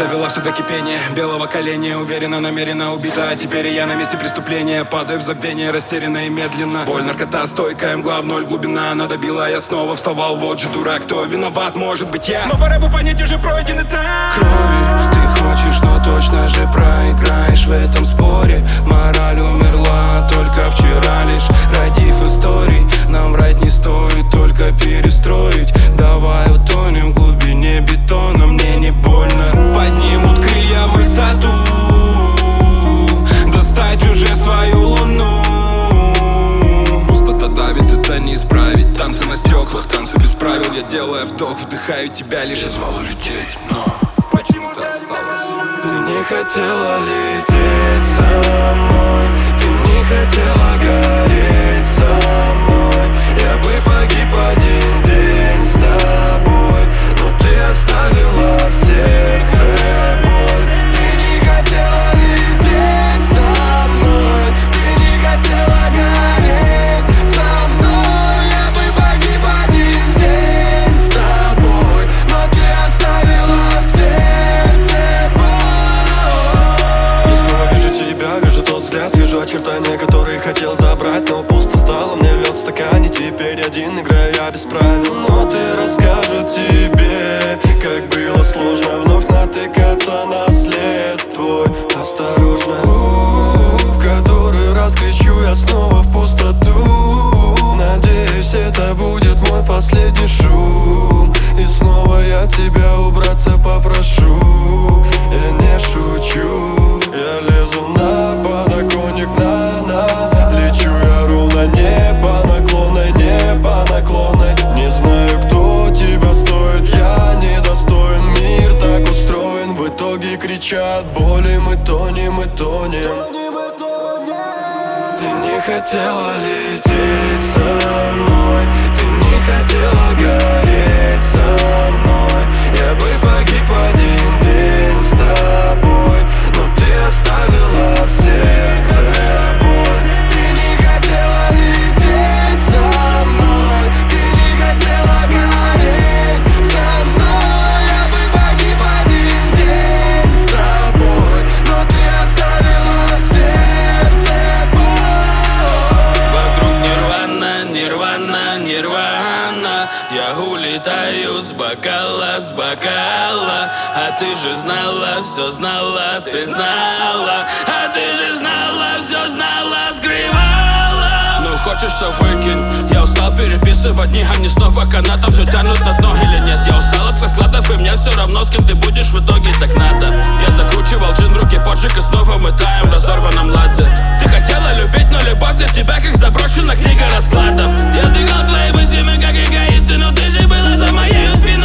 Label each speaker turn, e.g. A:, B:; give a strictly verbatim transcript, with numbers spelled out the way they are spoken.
A: довела все до кипения белого коленя. Уверенно, намеренно убита, а теперь я на месте преступления. Падаю в забвение, растерянно и медленно. Боль, наркота, стойкая, мгла, в ноль глубина. Она добила, я снова вставал, вот же дурак. Кто виноват, может быть я, но пора бы понять, уже пройден этап
B: крови. Ты хочешь, но точно же проиграешь в этом споре. Мораль умерла только вчера лишь, родив историй. Нам врать не стоит, только перестроить. Давай утонем в глубине бетона, мне не больно. Поднимут крылья в высоту, достать уже свою луну. Пустота давит, это не исправить. Танцы на стеклах, танцы без правил. Я делаю вдох, вдыхаю тебя лишь. Я звал улететь, но почему ты осталась? Ты не хотела лететь со мной, ты не хотела гореть со мной. Я бы погиб один день с тобой, но ты оставила в сердце боль. Ты не хотела лететь со мной, ты не хотела гореть со мной. Я бы погиб один день с тобой, но ты оставила в сердце боль. Я снова вижу тебя, вижу тот взгляд, вижу очертания, которые хотел забрать, но пусто стало, мне лед в стакане. Теперь один играю я без правил, но ты расскажет тебе, как было сложно вновь натыкаться на след твой. Осторожно, в который раз кричу я снова в пустоту. Надеюсь, это будет мой последний шум, и снова я тебя убраться попрошу. Я не шучу, я лезу на подоконник, на-на. Лечу я ровно, не по наклонной, не по наклонной. Не знаю, кто тебя стоит, я недостоин. Мир так устроен, в итоге кричат боли. Мы тонем, мы тонем. Ты не хотела лететь со мной, ты не хотела гореть со мной. Я бы погиб один день с тобой, но ты оставила в сердце боль. Ты не хотела лететь со мной, ты не хотела гореть со мной. Я бы погиб один день с тобой, но ты оставила в сердце боль.
C: Вокруг нирвана, нирвана, нирвана. Я улетаю с бокала, с бокала. А ты же знала, все знала, ты знала. А ты же знала, все знала, скрывала. Ну хочешь, все выкинь. Я устал переписывать дни, они снова канатом все тянут на дно или нет. Я устал от раскладов, и мне все равно, с кем ты будешь в итоге, так надо. Я закручивал джин в руке, поджиг, и снова мы таем в разорванном ладе. Ты хотела любить, но любовь для тебя как заброшена книга раскладов. Я дыхал твоей мыслями, как эгоисты, но ты же была за моей спиной.